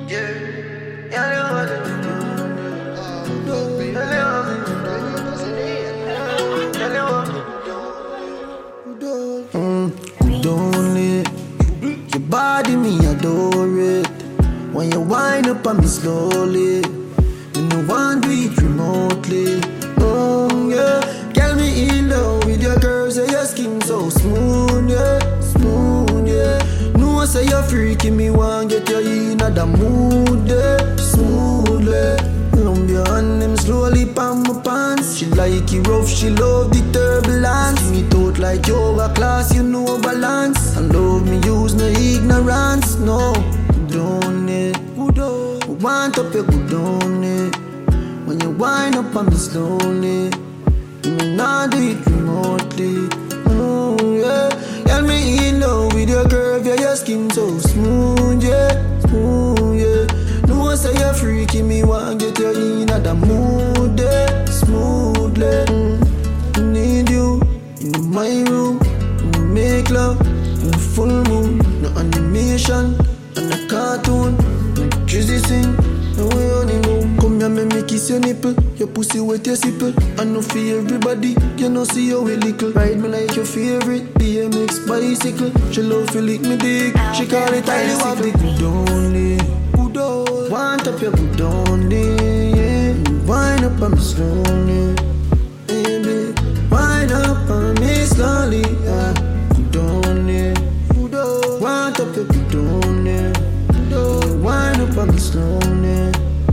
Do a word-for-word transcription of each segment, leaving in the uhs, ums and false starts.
Yeah, yeah, you want it. Mm, don't it? Your body, me adore it. When you wind up on me slowly, you know one do it remotely. Oh yeah, get me in love with your curves and your skin so smooth, yeah, smooth, yeah. No one say you're freaking me, want get you in the mood, yeah, smoothly. Lump your hand them slowly pan my pants. She like it rough, she love the turbulence. Me thought like yoga class, you know balance. And love me use no ignorance, no. Don't it? Want up your good on it. When you wind up on me slowly, you may not do it remotely. Oh yeah, get me in love with your curve, yeah, your skin so smooth, yeah, smooth, yeah. No one say you're freaking me, want get you in the mood, yeah, smoothly. Mm. Need you in my room, make love in full moon, no animation and a cartoon. Juicy sing, no way honeymoon. Come here, make me kiss your nipple. Your pussy wet, your sipple. I know for everybody, you know see your way little. Ride me like your favorite B M X bicycle. She love to lick me dick. She call it I love the good only. Good on. Want up your good only, yeah. Wind up on me slowly, baby. Wind up on me slowly, yeah. Good only. Good on. Want up your good only. Wind up on me slowly,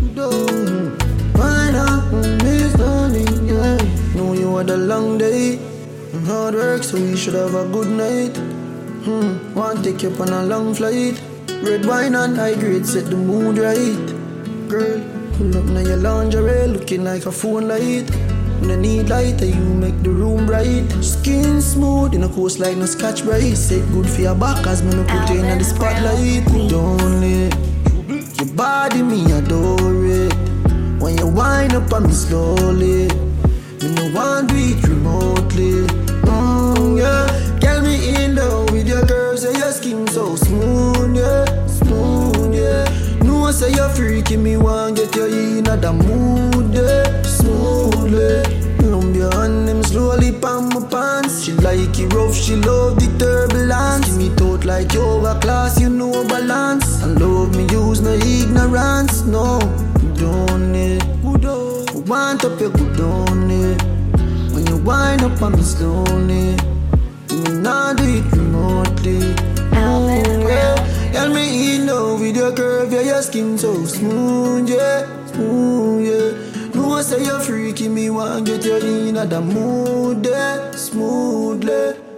wind up on me slowly, yeah. Know you had a long day and hard work, so we should have a good night. Hmm, want to take you up on a long flight. Red wine and high grade set the mood right. Girl, pull up now your lingerie, looking like a phone light. When I need light, you make the room bright. Skin smooth in a coast like no scotch bright. Say good for your back as me no put you in the spotlight. Don't it? Your body, me adore it. When you wind up on me slowly, me no want do it remotely. Mm, yeah, get me in love with your curves and your skin so smooth, yeah, smooth, yeah. No one say you're freaking me, want get you in the mood, yeah, smoothly. Lump your hand them slowly pan my pants. She like it rough, she love the turbulence. Give me thought like yoga class, you know balance. And love me use no ignorance, no. Don't it? Want up your good on it. When you wind up on me slowly, you may not do it remotely. Oh yeah, get me in love with your curve, yeah, your skin so smooth, yeah, smooth, yeah. No one say you're freaking me, want get you in the mood, yeah, smoothly.